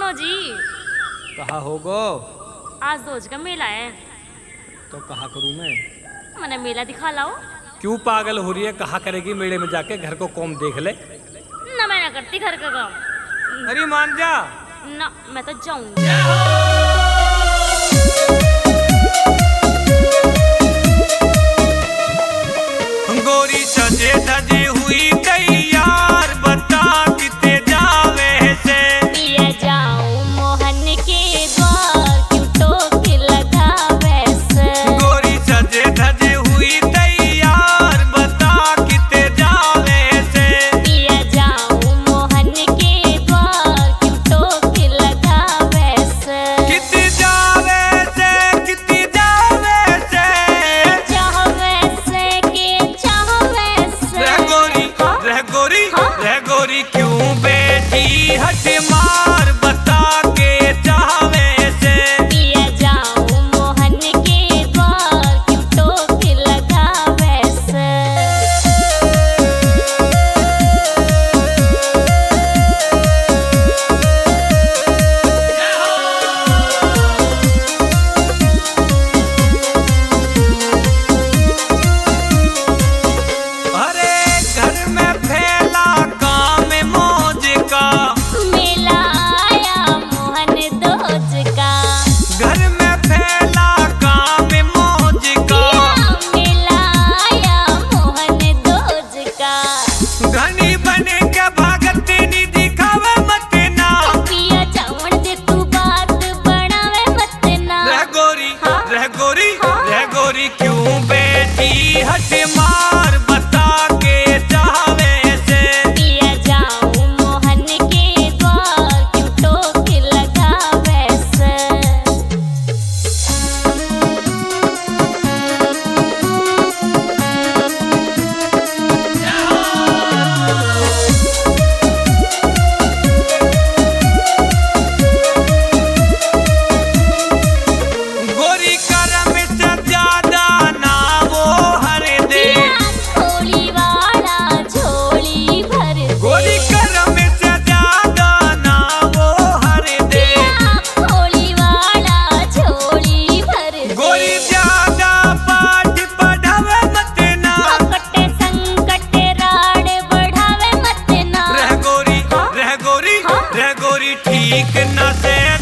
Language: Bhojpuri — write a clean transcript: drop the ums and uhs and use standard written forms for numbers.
सुनो जी, कहा होगो? आज दोज का मेला है। तो कहा करूँ मैं? मैंने मेला दिखा लाओ। क्यों पागल हो रही है? कहा करेगी मेले में जाके, घर को कौन देख ले। ना मैं ना करती घर का काम। अरे मान जा ना मैं तो जाऊंगी। गोरी सजे धजे हुई तैयार, बता किते जावे से। पिया जाऊं मोहन के द्वार, क्यों टोक लगावे से। गोरी सजे धजे हुई तैयार, बता किते जावे से। पिया जाऊं मोहन के द्वार, क्यों टोक लगावे से। किते जावे से, किते जावे से। चाहवे से के चाहवे से। रह गोरी क्यों बैठी हट मार, बता के चाहवे से। पिया जाऊं मोहन के द्वार, क्यों टोक लगावे से। अरे घर में फैला काम मौज का, मेला आया मोहन दोज का। घर में फैला काम मौज का। मेला आया मोहन दोज का। घनी बने के भागत नी दिखावे मत ना। पिया जावण दे तू बात बनावे मत ना। रह गोरी क्यों बैठी हट मार, बता के चाहवे से। पिया जाऊं मोहन के द्वार, क्यों टोक लगावे से। गोरी करम से ज्यादा ना वो हर दे। खोली वाला झोली भर दे। गोरी करम से ज्यादा ना वो हर दे। खोली वाला झोली भर दे। गोरी ज्यादा पाठ पढ़ावे मत ना। कटे संकट राड़ बढ़ावे मत ना। रह गोरी ठीक न से